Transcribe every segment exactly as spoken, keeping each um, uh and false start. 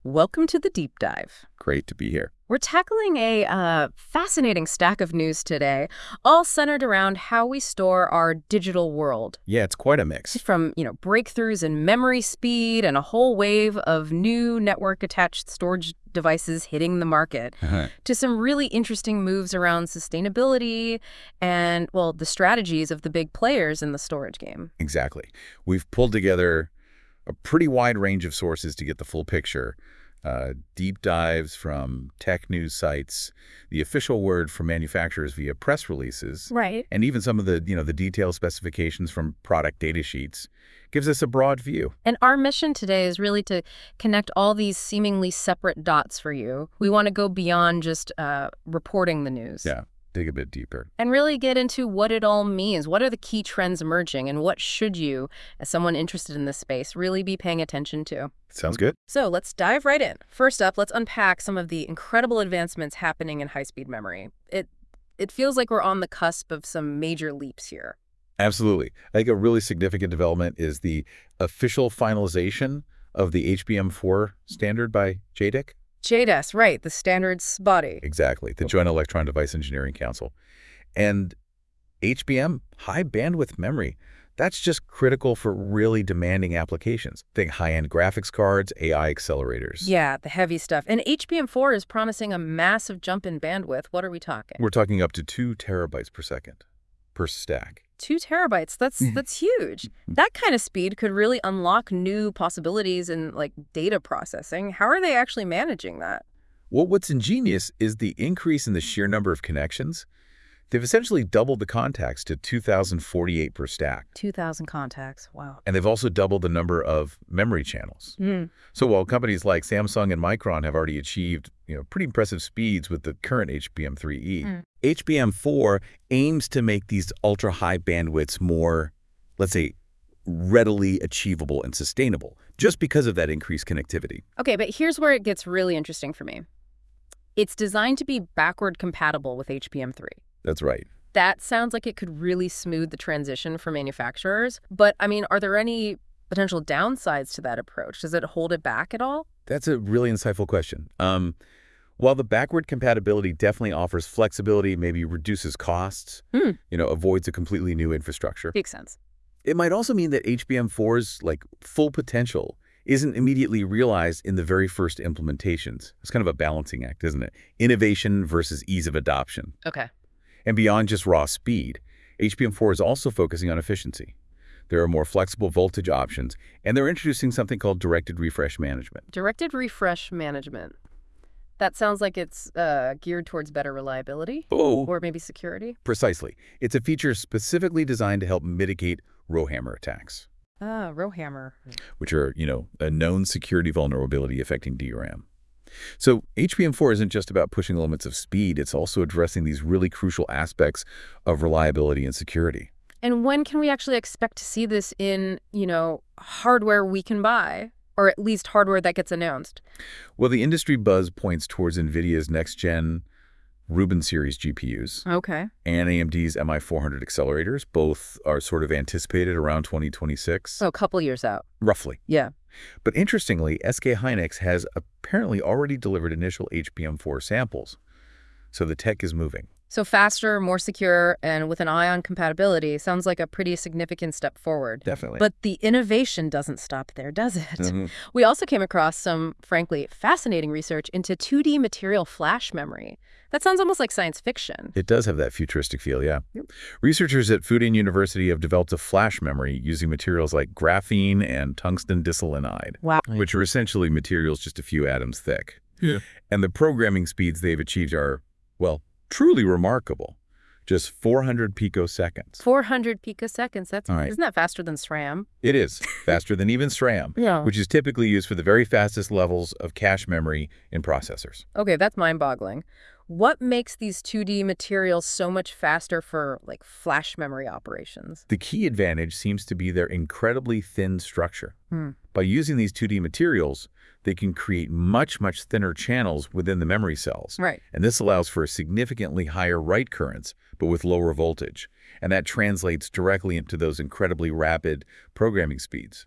Welcome to the Deep Dive. Great to be here. We're tackling a uh, fascinating stack of news today, all centered around how we store our digital world. Yeah, it's quite a mix. From, you know, breakthroughs in memory speed and a whole wave of new network-attached storage devices hitting the market, Uh-huh. to some really interesting moves around sustainability and, well, the strategies of the big players in the storage game. Exactly. We've pulled together a pretty wide range of sources to get the full picture. Uh, deep dives from tech news sites, the official word from manufacturers via press releases, Right. and even some of the, you know, the detailed specifications from product data sheets gives us a broad view. And our mission today is really to connect all these seemingly separate dots for you. We want to go beyond just uh, reporting the news. Yeah, dig a bit deeper. And really get into what it all means. What are the key trends emerging, and what should you, as someone interested in this space, really be paying attention to? Sounds good. So let's dive right in. First up, let's unpack some of the incredible advancements happening in high-speed memory. It it feels like we're on the cusp of some major leaps here. Absolutely. I think a really significant development is the official finalization of the H B M four standard by J D E C. J D E S, right, the standards body. Exactly, the Joint Electron Device Engineering Council. And H B M, high bandwidth memory, that's just critical for really demanding applications. Think high-end graphics cards, A I accelerators. Yeah, the heavy stuff. And H B M four is promising a massive jump in bandwidth. What are we talking? We're talking up to two terabytes per second per stack. Two terabytes. That's that's huge. That kind of speed could really unlock new possibilities in like data processing. How are they actually managing that? Well, what's ingenious is the increase in the sheer number of connections. They've essentially doubled the contacts to two thousand forty-eight per stack. two thousand contacts. Wow. And they've also doubled the number of memory channels. Mm. So while companies like Samsung and Micron have already achieved, you know, pretty impressive speeds with the current H B M three E, Mm. H B M four aims to make these ultra-high bandwidths more, let's say, readily achievable and sustainable, just because of that increased connectivity. Okay, but here's where it gets really interesting for me. It's designed to be backward compatible with H B M three. That's right. That sounds like it could really smooth the transition for manufacturers. But, I mean, are there any potential downsides to that approach? Does it hold it back at all? That's a really insightful question. Um, while the backward compatibility definitely offers flexibility, maybe reduces costs, Hmm. you know, avoids a completely new infrastructure, Makes sense. it might also mean that H B M four's like full potential isn't immediately realized in the very first implementations. It's kind of a balancing act, isn't it? Innovation versus ease of adoption. Okay. And beyond just raw speed, H B M four is also focusing on efficiency. There are more flexible voltage options, and they're introducing something called directed refresh management. Directed refresh management. That sounds like it's uh, geared towards better reliability Oh, or maybe security. precisely. It's a feature specifically designed to help mitigate rowhammer attacks, Ah, rowhammer. which are, you know, a known security vulnerability affecting D RAM. So H B M four isn't just about pushing the limits of speed, it's also addressing these really crucial aspects of reliability and security. And when can we actually expect to see this in, you know, hardware we can buy, or at least hardware that gets announced? Well, the industry buzz points towards NVIDIA's next-gen Rubin series G P Us Okay. and A M D's M I four hundred accelerators. Both are sort of anticipated around twenty twenty-six, So a couple years out. roughly. Yeah. But interestingly, S K Hynix has apparently already delivered initial H B M four samples. So the tech is moving. So faster, more secure, and with an eye on compatibility sounds like a pretty significant step forward. Definitely. But the innovation doesn't stop there, does it? Mhm. We also came across some, frankly, fascinating research into two D material flash memory. That sounds almost like science fiction. It does have that futuristic feel, yeah. Yep. Researchers at Fudan University have developed a flash memory using materials like graphene and tungsten diselenide, Wow. which are essentially materials just a few atoms thick. Yeah. And the programming speeds they've achieved are, well, truly remarkable. Just four hundred picoseconds. four hundred picoseconds. That's, All right. Isn't that faster than SRAM? It is faster than even SRAM, Yeah. which is typically used for the very fastest levels of cache memory in processors. Okay, that's mind-boggling. What makes these two D materials so much faster for, like, flash memory operations? The key advantage seems to be their incredibly thin structure. Hmm. By using these two D materials, they can create much, much thinner channels within the memory cells. Right. And this allows for significantly higher write currents, but with lower voltage. And that translates directly into those incredibly rapid programming speeds.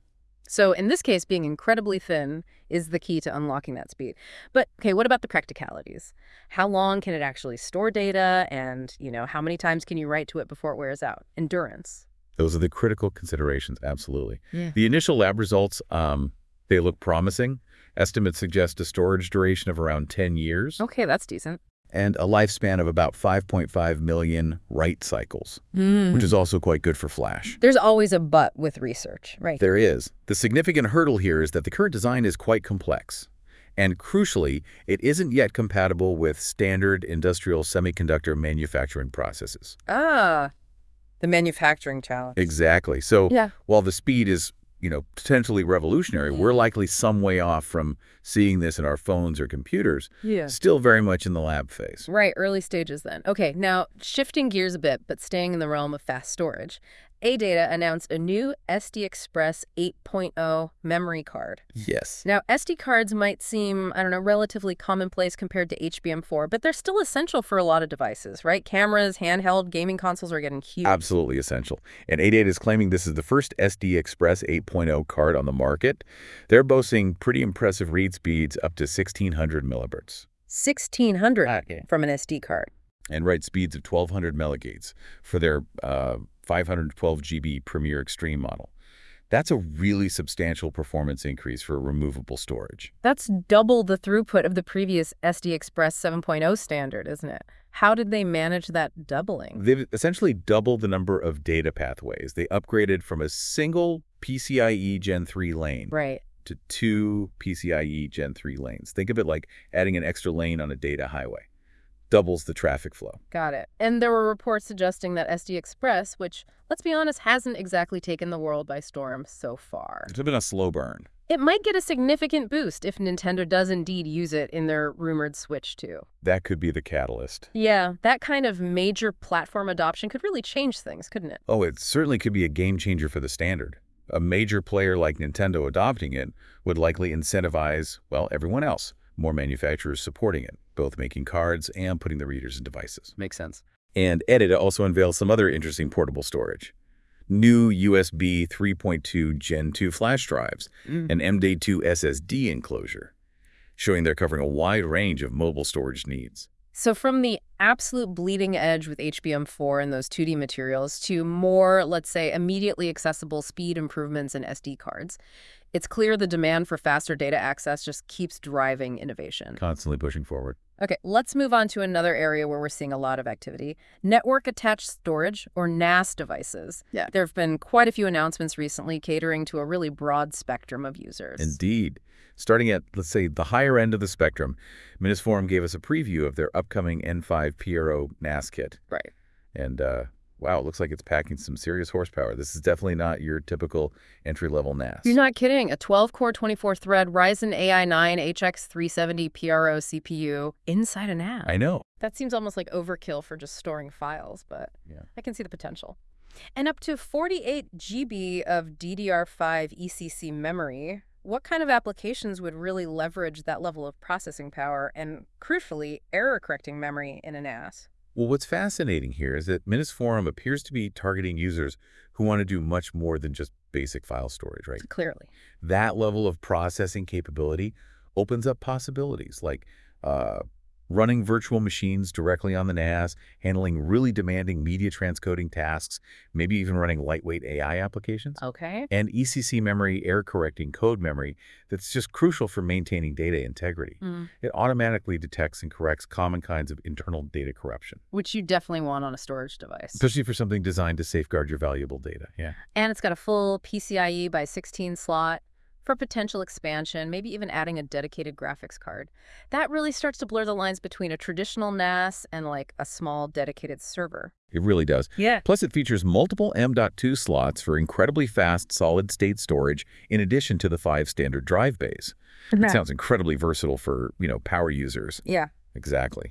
So in this case, being incredibly thin is the key to unlocking that speed. But, okay, what about the practicalities? How long can it actually store data? And, you know, how many times can you write to it before it wears out? Endurance. Those are the critical considerations, absolutely. Yeah. The initial lab results, um, they look promising. Estimates suggest a storage duration of around ten years. Okay, that's decent. And a lifespan of about five point five million write cycles, Mm. which is also quite good for Flash. There's always a but with research, right? There is. The significant hurdle here is that the current design is quite complex. And crucially, it isn't yet compatible with standard industrial semiconductor manufacturing processes. Ah, the manufacturing challenge. Exactly. So Yeah. while the speed is, you know, potentially revolutionary, we're likely some way off from seeing this in our phones or computers. Yeah. Still very much in the lab phase. Right, early stages then. Okay, now shifting gears a bit, but staying in the realm of fast storage. ADATA announced a new S D Express eight point oh memory card. Yes. Now, S D cards might seem, I don't know, relatively commonplace compared to H B M four, but they're still essential for a lot of devices, right? Cameras, handheld, gaming consoles are getting huge. Absolutely essential. And ADATA is claiming this is the first S D Express eight point oh card on the market. They're boasting pretty impressive read speeds up to sixteen hundred millihertz. sixteen hundred Okay. from an S D card. And write speeds of twelve hundred milligates for their uh, five hundred twelve G B Premier Extreme model. That's a really substantial performance increase for removable storage. That's double the throughput of the previous S D Express seven point oh standard, isn't it? How did they manage that doubling? They've essentially doubled the number of data pathways. They upgraded from a single PCIe Gen three lane Right. to two PCIe Gen three lanes. Think of it like adding an extra lane on a data highway. Doubles the traffic flow. Got it. And there were reports suggesting that S D Express, which, let's be honest, hasn't exactly taken the world by storm so far. It's been a slow burn. It might get a significant boost if Nintendo does indeed use it in their rumored Switch two. That could be the catalyst. Yeah, that kind of major platform adoption could really change things, couldn't it? Oh, it certainly could be a game changer for the standard. A major player like Nintendo adopting it would likely incentivize, well, everyone else. More manufacturers supporting it, both making cards and putting the readers in devices. Makes sense. And ADATA also unveils some other interesting portable storage. New U S B three point two Gen two flash drives, Mm. an M D two S S D enclosure, showing they're covering a wide range of mobile storage needs. So from the absolute bleeding edge with H B M four and those two D materials to more, let's say, immediately accessible speed improvements in S D cards, it's clear the demand for faster data access just keeps driving innovation. Constantly pushing forward. Okay, let's move on to another area where we're seeing a lot of activity. Network-attached storage, or N A S devices. Yeah. There have been quite a few announcements recently catering to a really broad spectrum of users. Indeed. Starting at, let's say, the higher end of the spectrum, Minisforum gave us a preview of their upcoming N five P R O N A S kit. Right. And, uh, wow, it looks like it's packing some serious horsepower. This is definitely not your typical entry-level N A S. You're not kidding. A twelve core, twenty-four thread Ryzen A I nine H X three seventy P R O C P U inside a N A S. I know. That seems almost like overkill for just storing files, but Yeah. I can see the potential. And up to forty-eight G B of D D R five E C C memory. What kind of applications would really leverage that level of processing power and, crucially, error-correcting memory in a N A S? Well, what's fascinating here is that Minisforum appears to be targeting users who want to do much more than just basic file storage, right? Clearly. That level of processing capability opens up possibilities like uh, running virtual machines directly on the N A S, handling really demanding media transcoding tasks, maybe even running lightweight A I applications. Okay. And E C C memory, error-correcting code memory that's just crucial for maintaining data integrity. Mm. It automatically detects and corrects common kinds of internal data corruption, Which you definitely want on a storage device. especially for something designed to safeguard your valuable data. Yeah. And it's got a full PCIe by sixteen slot for potential expansion, maybe even adding a dedicated graphics card. That really starts to blur the lines between a traditional N A S and like a small dedicated server. It really does. Yeah. Plus, it features multiple M dot two slots for incredibly fast solid-state storage in addition to the five standard drive bays. It sounds incredibly versatile for, you know, power users. Yeah. Exactly.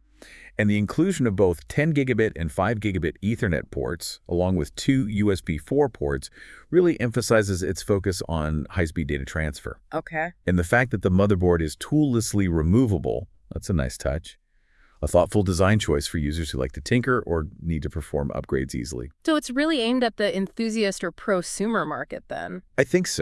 And the inclusion of both ten gigabit and five gigabit Ethernet ports, along with two U S B four ports, really emphasizes its focus on high-speed data transfer. Okay. And the fact that the motherboard is toollessly removable, that's a nice touch. A thoughtful design choice for users who like to tinker or need to perform upgrades easily. So it's really aimed at the enthusiast or prosumer market then. I think so.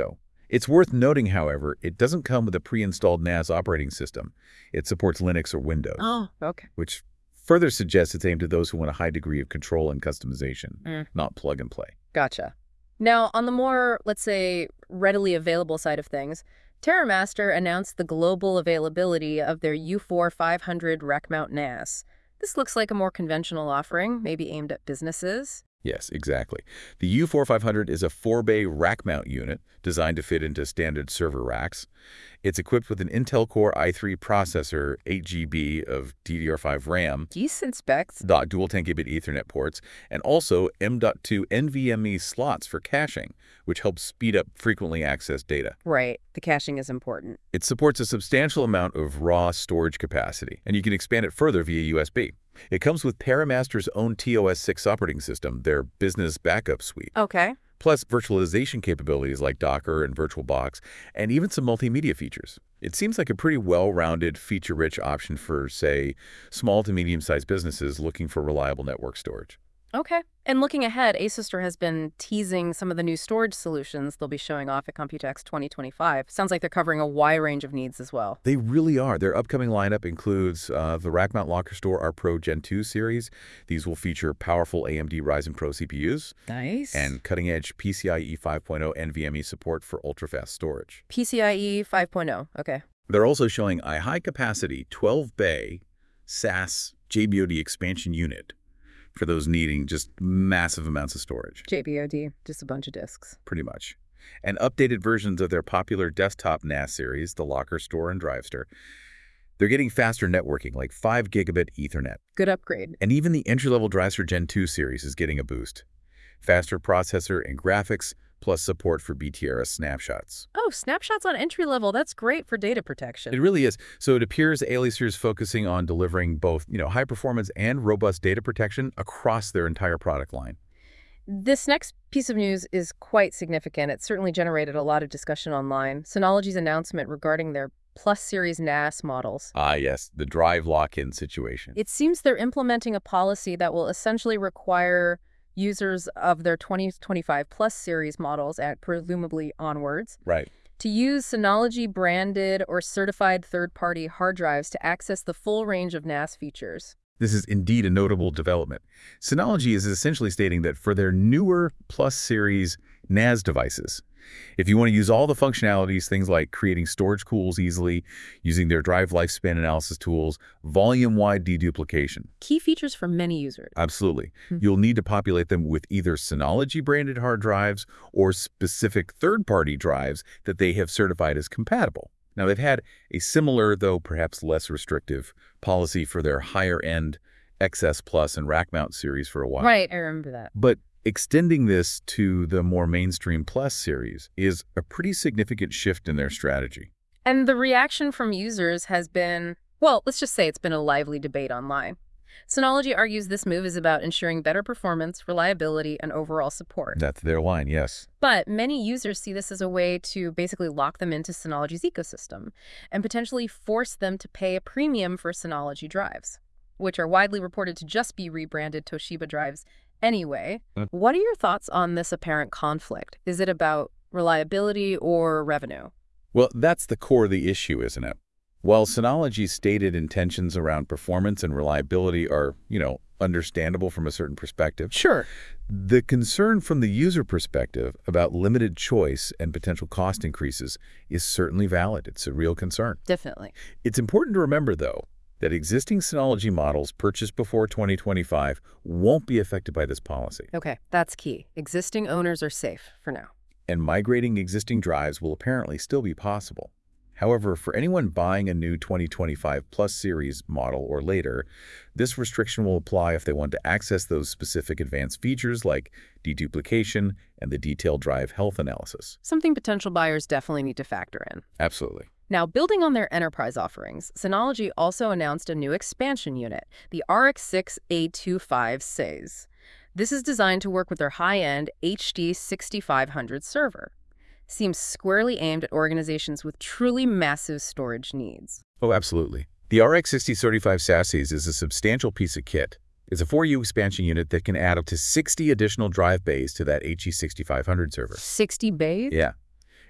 It's worth noting, however, it doesn't come with a pre-installed N A S operating system. It supports Linux or Windows, Oh, okay. which further suggests it's aimed at those who want a high degree of control and customization, Mm. not plug and play. Gotcha. Now, on the more, let's say, readily available side of things, TerraMaster announced the global availability of their U four five hundred rack mount N A S. This looks like a more conventional offering, maybe aimed at businesses. Yes, exactly. The U four five hundred is a four-bay rack mount unit designed to fit into standard server racks. It's equipped with an Intel Core i three processor, eight G B of D D R five RAM, Decent specs. dot dual ten gigabit Ethernet ports, and also M dot two NVMe slots for caching, which helps speed up frequently accessed data. Right. The caching is important. It supports a substantial amount of raw storage capacity, and you can expand it further via U S B. It comes with TerraMaster's own T O S six operating system, their business backup suite, Okay. plus virtualization capabilities like Docker and VirtualBox, and even some multimedia features. It seems like a pretty well-rounded, feature-rich option for, say, small to medium-sized businesses looking for reliable network storage. Okay. And looking ahead, Asustor has been teasing some of the new storage solutions they'll be showing off at Computex twenty twenty-five. Sounds like they're covering a wide range of needs as well. They really are. Their upcoming lineup includes uh, the Rack Mount Locker Store R Pro Gen two series. These will feature powerful A M D Ryzen Pro C P Us Nice. and cutting-edge PCIe five point oh NVMe support for ultra-fast storage. PCIe five point oh. Okay. They're also showing a high-capacity twelve bay S A S J B O D expansion unit for those needing just massive amounts of storage, J B O D, just a bunch of disks. pretty much. And updated versions of their popular desktop N A S series, the Locker Store and Drivester. They're getting faster networking, like five gigabit Ethernet. Good upgrade. And even the entry-level Drivester Gen two series is getting a boost. Faster processor and graphics, plus support for B T R S snapshots. Oh, snapshots on entry level. That's great for data protection. It really is. So it appears Alicer is focusing on delivering both, you know, high performance and robust data protection across their entire product line. This next piece of news is quite significant. It certainly generated a lot of discussion online. Synology's announcement regarding their Plus Series N A S models. Ah, yes, the drive lock-in situation. It seems they're implementing a policy that will essentially require users of their twenty twenty-five Plus series models, and presumably onwards, Right. to use Synology-branded or certified third-party hard drives to access the full range of N A S features. This is indeed a notable development. Synology is essentially stating that for their newer Plus series N A S devices, if you want to use all the functionalities, things like creating storage pools easily, using their drive lifespan analysis tools, volume-wide deduplication. Key features for many users. Absolutely. Hmm. You'll need to populate them with either Synology-branded hard drives or specific third-party drives that they have certified as compatible. Now, they've had a similar, though perhaps less restrictive, policy for their higher-end X S Plus and Rack Mount series for a while. Right, I remember that. But extending this to the more mainstream Plus series is a pretty significant shift in their strategy. And the reaction from users has been, well, let's just say it's been a lively debate online. Synology argues this move is about ensuring better performance, reliability, and overall support. That's their line, yes. But many users see this as a way to basically lock them into Synology's ecosystem and potentially force them to pay a premium for Synology drives, which are widely reported to just be rebranded Toshiba drives anyway. Mm. What are your thoughts on this apparent conflict? Is it about reliability or revenue? Well, that's the core of the issue, isn't it? While Synology's stated intentions around performance and reliability are, you know, understandable from a certain perspective, Sure. the concern from the user perspective about limited choice and potential cost increases is certainly valid. It's a real concern. Definitely. It's important to remember, though, that existing Synology models purchased before twenty twenty-five won't be affected by this policy. Okay, that's key. Existing owners are safe for now. And migrating existing drives will apparently still be possible. However, for anyone buying a new twenty twenty-five Plus series model or later, this restriction will apply if they want to access those specific advanced features like deduplication and the detailed drive health analysis. Something potential buyers definitely need to factor in. Absolutely. Now, building on their enterprise offerings, Synology also announced a new expansion unit, the R X six A twenty-five S A Y S. This is designed to work with their high-end H D sixty-five hundred server. Seems squarely aimed at organizations with truly massive storage needs. Oh, absolutely. The R X sixty thirty-five S A S is is a substantial piece of kit. It's a four U expansion unit that can add up to sixty additional drive bays to that H D sixty-five hundred server. sixty bays? Yeah.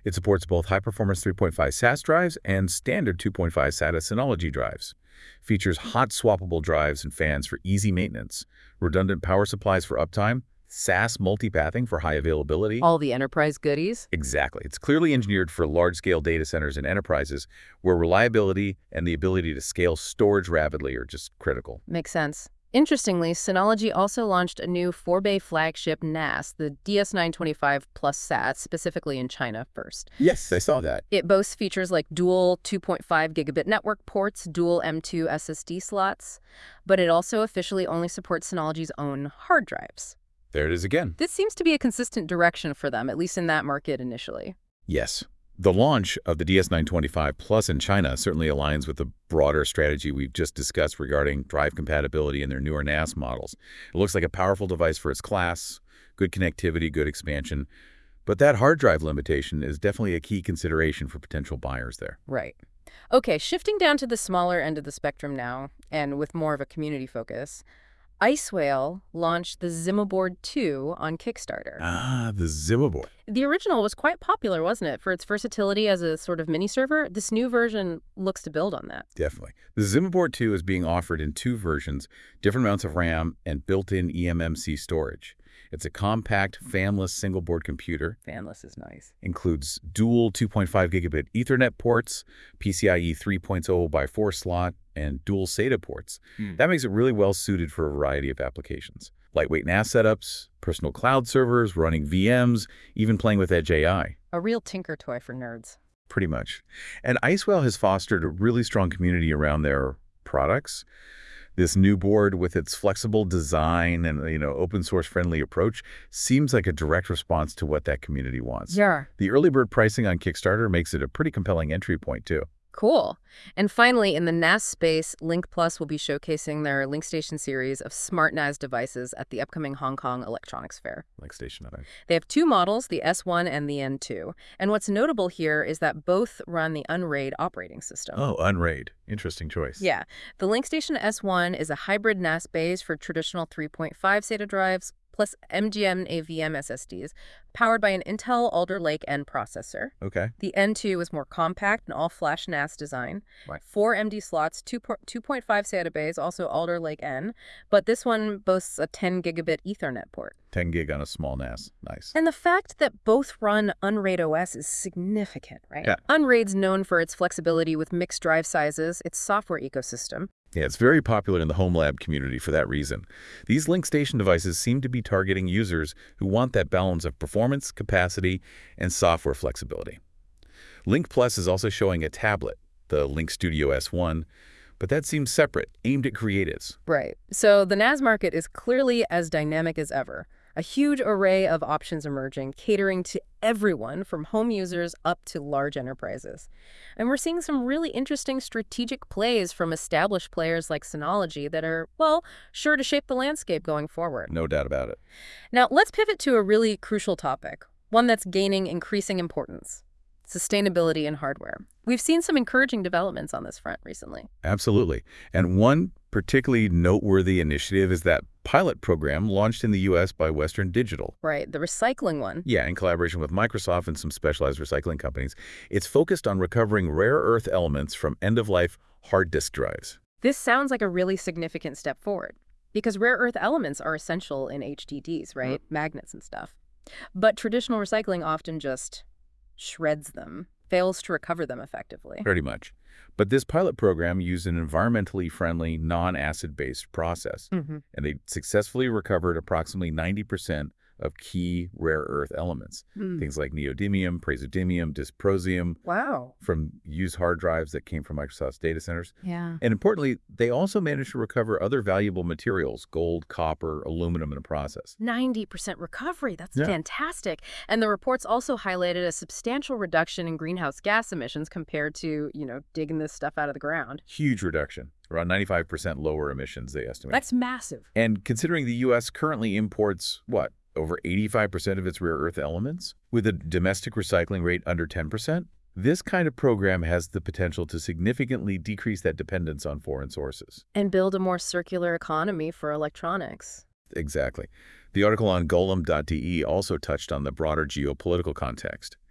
It supports both high-performance three point five S A S drives and standard two point five SATA Synology drives. Features hot swappable drives and fans for easy maintenance, redundant power supplies for uptime, S A S multipathing for high availability. All the enterprise goodies? Exactly. It's clearly engineered for large-scale data centers and enterprises where reliability and the ability to scale storage rapidly are just critical. Makes sense. Interestingly, Synology also launched a new four-bay flagship N A S, the D S nine twenty-five Plus S A T, specifically in China first. Yes, I saw that. It boasts features like dual two point five gigabit network ports, dual M two S S D slots, but it also officially only supports Synology's own hard drives. There it is again. This seems to be a consistent direction for them, at least in that market initially. Yes. The launch of the D S nine twenty-five Plus in China certainly aligns with the broader strategy we've just discussed regarding drive compatibility in their newer N A S models. It looks like a powerful device for its class, good connectivity, good expansion, but that hard drive limitation is definitely a key consideration for potential buyers there. Right. Okay, shifting down to the smaller end of the spectrum now, and with more of a community focus, Icewhale launched the Zimaboard two on Kickstarter. Ah, the Zimaboard. The original was quite popular, wasn't it? For its versatility as a sort of mini server, this new version looks to build on that. Definitely. The Zimaboard two is being offered in two versions, different amounts of RAM and built-in E M M C storage. It's a compact, fanless single-board computer. Fanless is nice. Includes dual two point five gigabit Ethernet ports, PCIe three point oh by four slot, and dual SATA ports. Hmm. That makes it really well suited for a variety of applications. Lightweight N A S setups, personal cloud servers, running V Ms, even playing with Edge A I. A real tinker toy for nerds. Pretty much. And Icewhale has fostered a really strong community around their products. This new board with its flexible design and, you know, open source friendly approach seems like a direct response to what that community wants. Yeah. The early bird pricing on Kickstarter makes it a pretty compelling entry point too. Cool. And finally, in the N A S space, Link Plus will be showcasing their LinkStation series of smart N A S devices at the upcoming Hong Kong Electronics Fair. LinkStation, I think. They have two models, the S one and the N two. And what's notable here is that both run the Unraid operating system. Oh, Unraid. Interesting choice. Yeah. The LinkStation S one is a hybrid N A S base for traditional three point five SATA drives, plus M G M A V M S S Ds, powered by an Intel Alder Lake N processor. Okay. The N two is more compact and all-flash N A S design. Right. Four M D slots, two point five SATA bays, also Alder Lake N, but this one boasts a ten gigabit Ethernet port. ten gig on a small N A S. Nice. And the fact that both run Unraid O S is significant, right? Yeah. Unraid's known for its flexibility with mixed drive sizes, its software ecosystem. Yeah, it's very popular in the home lab community for that reason. These LinkStation devices seem to be targeting users who want that balance of performance, capacity, and software flexibility. Link Plus is also showing a tablet, the Link Studio S one, but that seems separate, aimed at creatives. Right. So the N A S market is clearly as dynamic as ever. A huge array of options emerging, catering to everyone from home users up to large enterprises. And we're seeing some really interesting strategic plays from established players like Synology that are, well, sure to shape the landscape going forward. No doubt about it. Now, let's pivot to a really crucial topic, one that's gaining increasing importance: sustainability in hardware. We've seen some encouraging developments on this front recently. Absolutely. And one particularly noteworthy initiative is that pilot program launched in the U S by Western Digital. Right, the recycling one. Yeah, in collaboration with Microsoft and some specialized recycling companies. It's focused on recovering rare earth elements from end-of-life hard disk drives. This sounds like a really significant step forward, because rare earth elements are essential in H D Ds, right? Mm-hmm. Magnets and stuff. But traditional recycling often just shreds them, fails to recover them effectively. Pretty much. But this pilot program used an environmentally friendly, non-acid-based process, mm-hmm. and they successfully recovered approximately ninety percent of key rare earth elements. Mm. Things like neodymium, praseodymium, dysprosium. Wow. From used hard drives that came from Microsoft's data centers. Yeah. And importantly, they also managed to recover other valuable materials, gold, copper, aluminum in the process. ninety percent recovery. That's yeah. fantastic. And the reports also highlighted a substantial reduction in greenhouse gas emissions compared to, you know, digging this stuff out of the ground. Huge reduction. Around ninety-five percent lower emissions, they estimate. That's massive. And considering the U S currently imports, what, over eighty-five percent of its rare earth elements, with a domestic recycling rate under ten percent, this kind of program has the potential to significantly decrease that dependence on foreign sources. And build a more circular economy for electronics. Exactly. The article on golem dot D E also touched on the broader geopolitical context.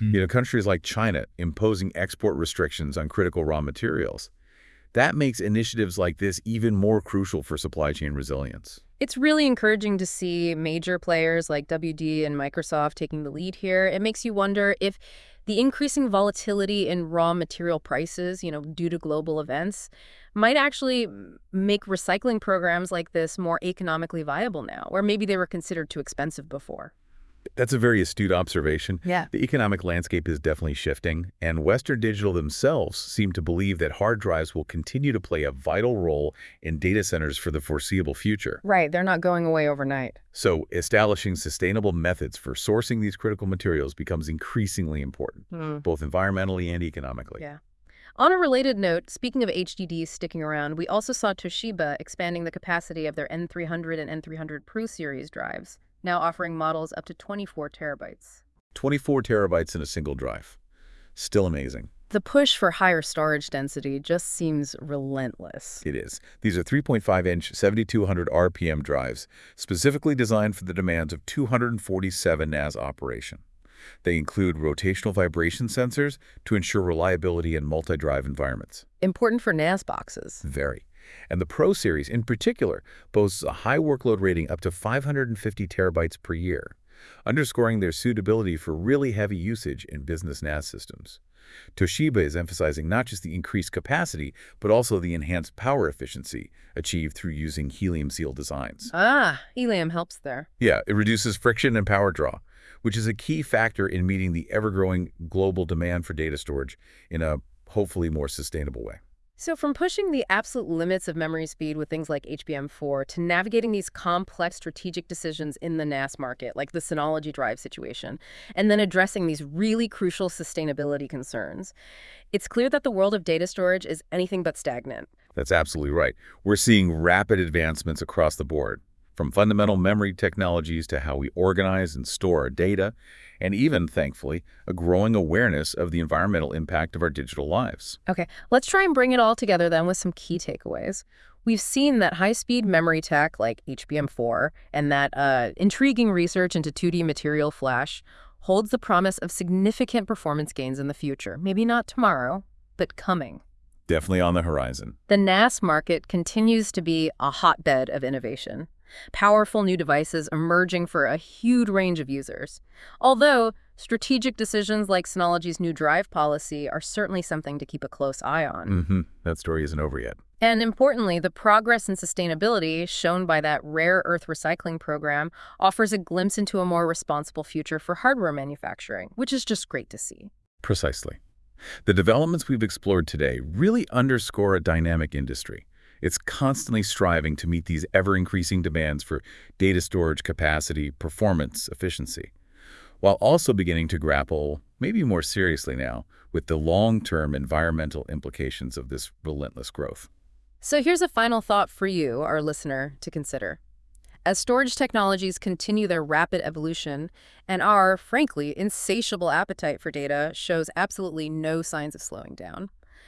You know, countries like China imposing export restrictions on critical raw materials. That makes initiatives like this even more crucial for supply chain resilience. It's really encouraging to see major players like W D and Microsoft taking the lead here. It makes you wonder if the increasing volatility in raw material prices, you know, due to global events, might actually m- make recycling programs like this more economically viable now, or maybe they were considered too expensive before. That's a very astute observation. Yeah. The economic landscape is definitely shifting, and Western Digital themselves seem to believe that hard drives will continue to play a vital role in data centers for the foreseeable future. Right, they're not going away overnight. So, establishing sustainable methods for sourcing these critical materials becomes increasingly important, Hmm. both environmentally and economically. Yeah. On a related note, speaking of H D Ds sticking around, we also saw Toshiba expanding the capacity of their N three hundred and N three hundred Pro series drives, now offering models up to twenty-four terabytes. twenty-four terabytes in a single drive. Still amazing. The push for higher storage density just seems relentless. It is. These are three point five inch seventy-two hundred R P M drives, specifically designed for the demands of two hundred forty-seven N A S operation. They include rotational vibration sensors to ensure reliability in multi-drive environments. Important for N A S boxes. Very. And the Pro series, in particular, boasts a high workload rating up to five hundred fifty terabytes per year, underscoring their suitability for really heavy usage in business N A S systems. Toshiba is emphasizing not just the increased capacity, but also the enhanced power efficiency achieved through using helium-sealed designs. Ah, helium helps there. Yeah, it reduces friction and power draw, which is a key factor in meeting the ever-growing global demand for data storage in a hopefully more sustainable way. So from pushing the absolute limits of memory speed with things like H B M four to navigating these complex strategic decisions in the N A S market, like the Synology drive situation, and then addressing these really crucial sustainability concerns, it's clear that the world of data storage is anything but stagnant. That's absolutely right. We're seeing rapid advancements across the board, from fundamental memory technologies to how we organize and store our data, and even, thankfully, a growing awareness of the environmental impact of our digital lives. Okay, let's try and bring it all together then with some key takeaways. We've seen that high-speed memory tech like H B M four and that uh, intriguing research into two D material flash holds the promise of significant performance gains in the future. Maybe not tomorrow, but coming. Definitely on the horizon. The N A S market continues to be a hotbed of innovation. Powerful new devices emerging for a huge range of users. Although, strategic decisions like Synology's new drive policy are certainly something to keep a close eye on. Mm-hmm. That story isn't over yet. And importantly, the progress in sustainability shown by that rare earth recycling program offers a glimpse into a more responsible future for hardware manufacturing, which is just great to see. Precisely. The developments we've explored today really underscore a dynamic industry. It's constantly striving to meet these ever-increasing demands for data storage capacity, performance, efficiency, while also beginning to grapple, maybe more seriously now, with the long-term environmental implications of this relentless growth. So here's a final thought for you, our listener, to consider. As storage technologies continue their rapid evolution and our, frankly, insatiable appetite for data shows absolutely no signs of slowing down,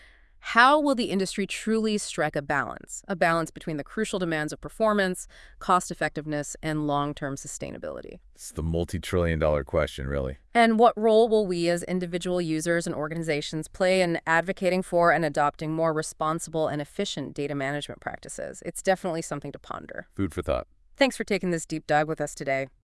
how will the industry truly strike a balance, a balance between the crucial demands of performance, cost-effectiveness, and long-term sustainability? It's the multi-trillion dollar question, really. And what role will we as individual users and organizations play in advocating for and adopting more responsible and efficient data management practices? It's definitely something to ponder. Food for thought. Thanks for taking this deep dive with us today.